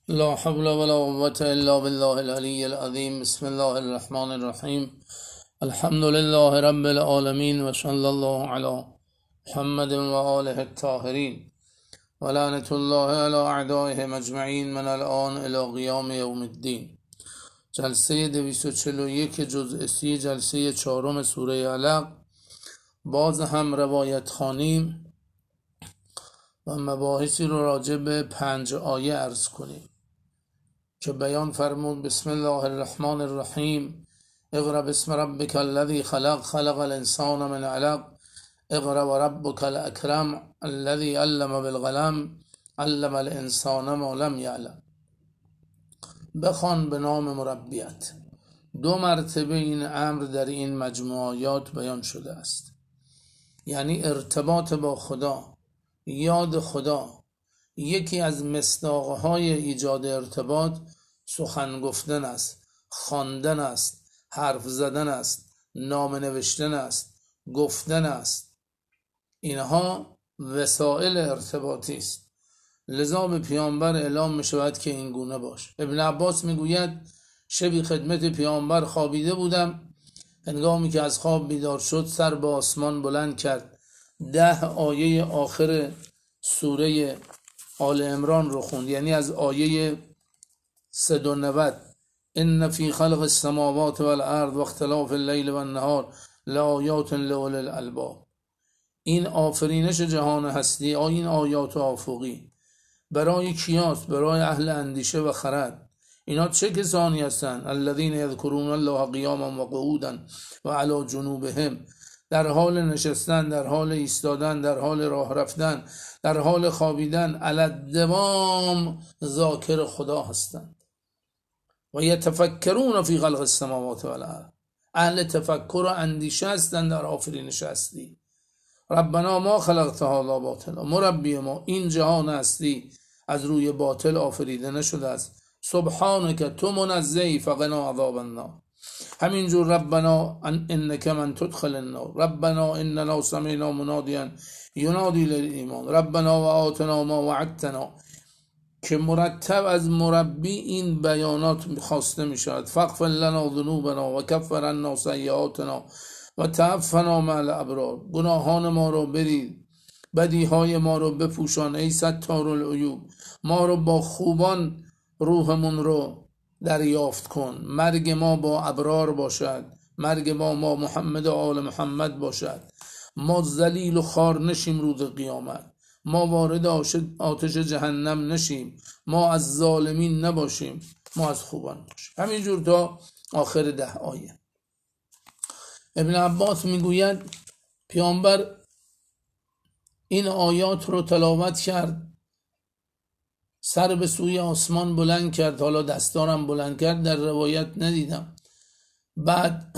لا حول ولا قوة إلا بالله العلي العظيم. بسم الله الرحمن الرحيم. الحمد لله رب العالمين وصلى الله على محمد وآله الطاهرين ولعنة الله على أعدائهم أجمعين من الآن إلى قیام یوم الدین. جلسه 241 جزء 30 جلسه 4 سوره علق. باز هم روایت خوانیم و مباحثی رو راجع به 5 آیه عرض کنیم که بیان فرمود بسم الله الرحمن الرحیم. اقرأ باسم ربک الذی خلق خلق الانسان من علق اقرأ وربک الاکرم الذی علم بالقلم علم الانسان ما لم یعلم. بخوان به نام مربیت. 2 مرتبه این امر در این مجموعه آیات بیان شده است، یعنی ارتباط با خدا، یاد خدا. یکی از مصداقهای ایجاد ارتباط سخن گفتن است، خواندن است، حرف زدن است، نامه نوشتن است، گفتن است. اینها وسایل ارتباطی است. لذا به پیامبر اعلام می شود که این گونه باش. ابن عباس می گوید شبی خدمت پیامبر خوابیده بودم. هنگامی که از خواب بیدار شد سر به آسمان بلند کرد. 10 آیه آخر سوره آل عمران رو خوند، یعنی از آیه 190 ان فی خلق السماوات والارض واختلاف اللیل والنهار لآیات لأولی الالباب. این آفرینش جهان هستی، این آیات آفقی برای کیاست؟ برای اهل اندیشه و خرد. اینا چه کسانی هستند؟ الذین یذکرون الله قیاما و قعودا و علی جنوبهم. در حال نشستن، در حال ایستادن، در حال راه رفتن، در حال خوابیدن، علی الدوام ذاکر خدا هستند. و یتفکرون فی خلق السماوات والارض. اهل تفکر و اندیشه هستند در آفرینش هستی. ربنا ما خلقت هذا باطلا. مربی ما، این جهان هستی از روی باطل آفریده نشده است. سبحانک، تو منزهی، فقنا عذاب النار. همینجور ربنا انک من تدخل النار ربنا اننا سمعنا منادیا ینادی للایمان ربنا و آتنا ما وعدتنا، که مرتب از مربی این بیانات خواسته می شود. فاغفر لنا ذنوبنا و کفر عنا سیئاتنا و توفنا مع الابرار. گناهان ما رو برید، بدیهای ما رو بپوشان ای ستار العیوب. ما رو با خوبان روحمون رو دریافت کن. مرگ ما با ابرار باشد، مرگ ما محمد و آل محمد باشد. ما ذلیل و خوار نشیم روز قیامت. ما وارد آتش جهنم نشیم. ما از ظالمین نباشیم، ما از خوبان باشیم. همینجور تا آخر 10 آیه. ابن عباس میگوید پیامبر این آیات رو تلاوت کرد، سر به سوی آسمان بلند کرد، حالا دستارم بلند کرد، در روایت ندیدم. بعد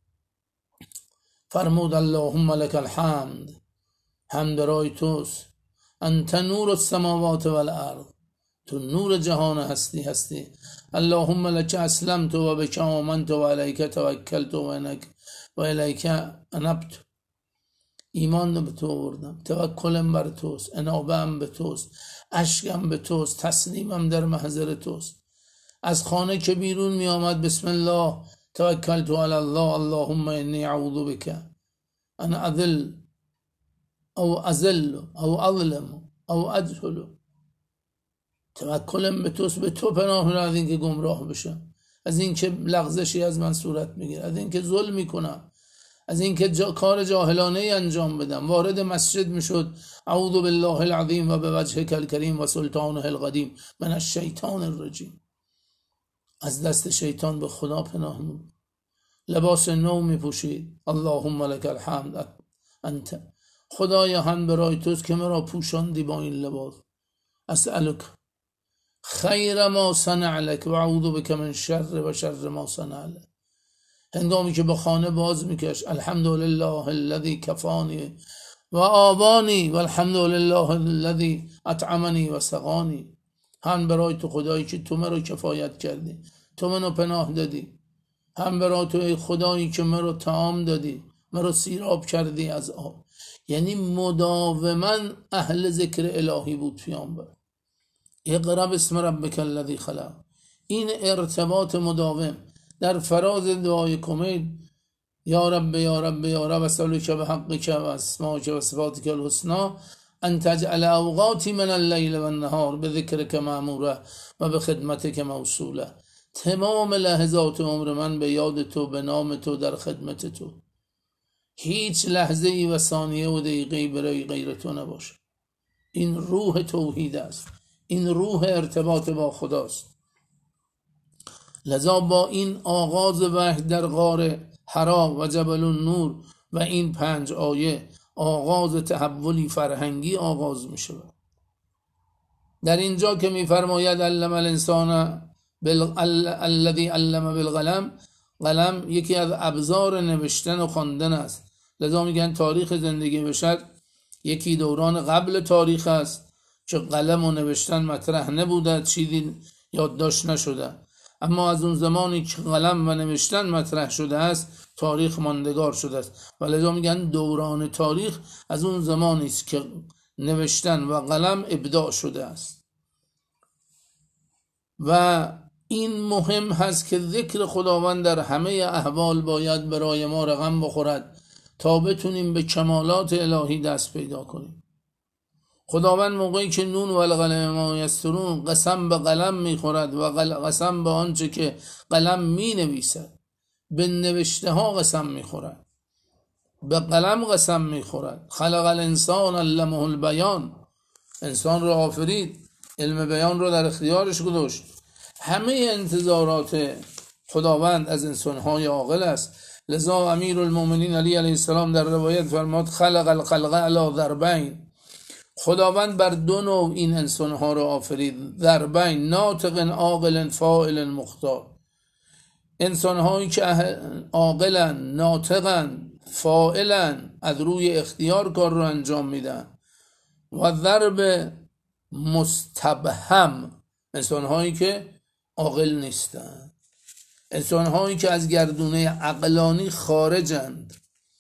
فرمود اللهم لك الحمد، حمد رای توست، انت نور السماوات والارض، تو نور جهان هستی. اللهم لك اسلمت و بك آمنت و علیک توکلت و الیک انبت. ایمان به تو آوردم، توکلم بر توست، انابه‌ام به توست، اشکم به توست، تسلیمم در محضر توست. از خانه که بیرون می آمد بسم الله توکلت علی الله اللهم انی اعوذ بک ان اذل او ازل او اظلم او ادخل. توکلم به توست، به تو پناه میبرم از اینکه گمراه بشم، از اینکه لغزشی از من صورت میگیره، از اینکه ظلم میکنم، از اینکه کار جاهلانه انجام بدم. وارد مسجد میشد اعوذ بالله العظیم و بوجهک الکریم و سلطانه القدیم من الشیطان الرجیم. از دست شیطان به خدا پناه میبرد. لباس نو میپوشید. اللهم لك الحمد انت، خدایا هم برای توست که مرا پوشاندی با این لباس. اسألک خیر ما صنع لك و اعوذ بک من شر و شر ما صنع لك. هنگامی که به خانه باز میکش الحمدلله الذی کفانی و آوانی و الحمدلله الذی اطعمنی و سقانی. هم برای تو خدایی که تو مرا کفایت کردی، تو منو پناه دادی. هم برای تو ای خدایی که مرا طعام دادی، مرا سیراب کردی از آب. یعنی مداوما اهل ذکر الهی بود پیامبر. اقرأ باسم ربک الذی خلق. این ارتباط مداوم در فراز دعای کمید، یا رب یا رب یا رب اسألک بحقک و اسمائک و صفاتک الحسنی ان تجعل اوقاتی من اللیل و النهار بذکرک معموره و بخدمتک موصوله. تمام لحظات عمر من به یاد تو، به نام تو، در خدمت تو. هیچ لحظه ای و ثانیه و دقیقه برای غیر تو نباشه. این روح توحید است، این روح ارتباط با خداست. لذا با این آغاز وحی در غار حرا و جبل النور و این 5 آیه آغاز تحولی فرهنگی آغاز می شود. در اینجا که می فرماید علم الانسان الذی علم بالقلم، قلم یکی از ابزار نوشتن و خواندن است. لذا میگن تاریخ زندگی بشر یکی دوران قبل تاریخ است که قلم و نوشتن مطرح نبوده، چیزی یادداشت نشده. اما از اون زمانی که قلم و نوشتن مطرح شده است تاریخ ماندگار شده است و لذا میگن دوران تاریخ از اون زمانی است که نوشتن و قلم ابداع شده است. و این مهم هست که ذکر خداوند در همه احوال باید برای ما رقم بخورد تا بتونیم به کمالات الهی دست پیدا کنیم. خداوند موقعی که نون و القلم ما یسطرون قسم به قلم میخورد و قسم به آنچه که قلم می نویسد، به نوشته ها قسم میخورد، به قلم قسم میخورد. خلق الانسان علمه البیان، انسان رو آفرید، علم بیان رو در اختیارش گذاشت. همه انتظارات خداوند از انسانهای عاقل است. لذا امیر المؤمنین علی علیه السلام در روایت فرماد خلق الخلق علی ضربین، خداوند بر 2 نوع این انسانها رو آفرید. ضربین، ناطق عاقل فاعل مختار، انسانهایی که عاقلن، ناطقن، فاعلن، از روی اختیار کار رو انجام میدن. و ضرب مستبهم، انسانهایی که عاقل نیستن، انسانهایی که از گردونه عقلانی خارجند،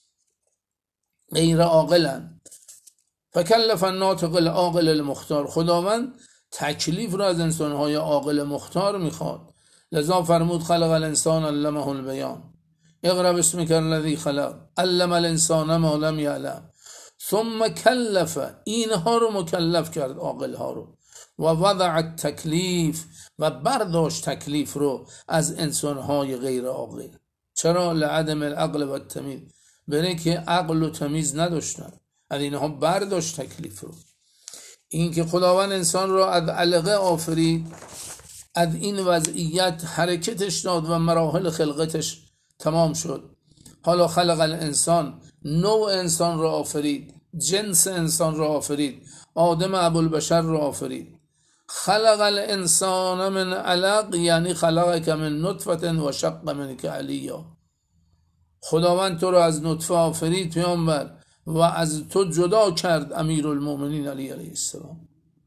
غیر عاقلند. فکلف الناطق العاقل المختار، خداوند تکلیف را از انسانهای عاقل مختار میخواد. لذا فرمود خلق الانسان علمه البیان، اقرأ باسمک الذی خلق، علم الانسان ما لم یعلم، ثم کلف، اینها رو مکلف کرد، عاقل ها رو، و وضع التکلیف، و برداشت تکلیف رو از انسانهای غیر عاقل. چرا؟ لعدم العقل و التمیز، برای که عقل و تمیز نداشتن، از اینها برداشت تکلیف رو. این که خداوند انسان رو از علقه آفرید، از این وضعیت حرکتش داد و مراحل خلقتش تمام شد. حالا خلق الانسان، نوع انسان رو آفرید، جنس انسان رو آفرید، آدم ابوالبشر رو آفرید. خلق الانسان من علق، یعنی خلقک من نطفه و شق منک علیا، خداوند تو رو از نطفه آفرید پیامبر و از تو جدا کرد امیر المؤمنین علی علیه السلام.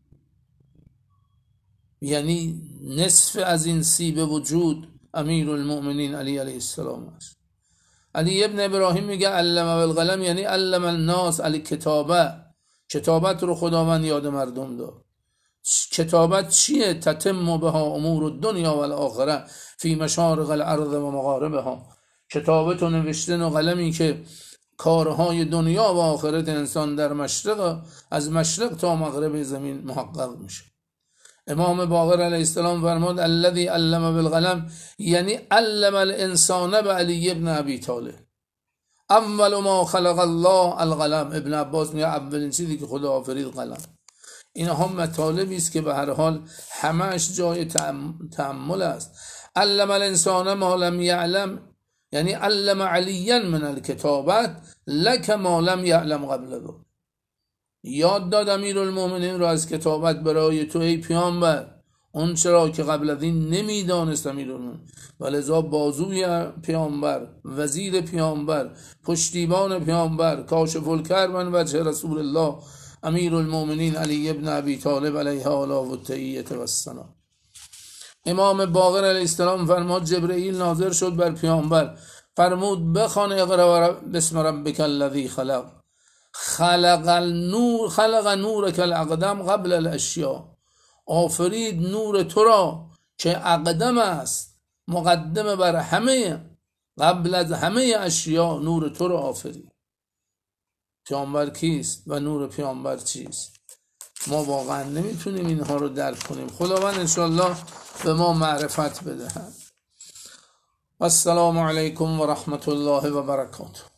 یعنی نصف از این سیب وجود امیر المؤمنین علی علیه السلام است. علی ابن ابراهیم میگه علم بالقلم، یعنی علم الناس الکتابه، کتابت رو خداوند یاد مردم داد. کتابت چیه؟ تتم بها امور الدنیا و الاخره فی مشارق الارض و مغاربها، کتابت و نوشتن و قلمی که کارهای دنیا و آخرت انسان در مشرق، از مشرق تا مغرب زمین محقق میشه. امام باقر علیه السلام فرمود الذی علم بالقلم، یعنی علم الانسان بعلی ابن ابی طالب، اول ما خلق الله القلم. ابن عباس میگه اولین چیزی که خدا آفرید قلم. اینها مطالبی است که به هر حال همش جای تأمل است. علم الانسان ما لم یعلم، یعنی علم علیا من الکتابت لک ما لم یعلم قبل ذلک، یاد داد امیر المؤمنین را از کتابت برای تو ای پیامبر اون چرا که قبل از این نمیدانست امیر المؤمنین. ولذا بازوی پیامبر، وزیر پیامبر، پشتیبان پیامبر، کاشف الکرب من وجه رسول الله امیر المؤمنین علی ابن ابی طالب علیه آلا و تحیت و السلام. امام باقر علیه السلام فرمود جبرئیل ناظر شد بر پیامبر، فرمود بخوان اقرأ باسم ربک الذی خلق، خلق النور، خلق نورک الاقدم قبل الاشیاء، آفرید نور تو را که اقدم است، مقدم بر همه، قبل از همه اشیا نور تو را آفرید. پیامبر کیست و نور پیامبر چیست؟ ما واقعا نمیتونیم اینها رو درک کنیم. خداوند انشاءالله به ما معرفت بدهد. السلام علیکم و رحمت الله و برکاته.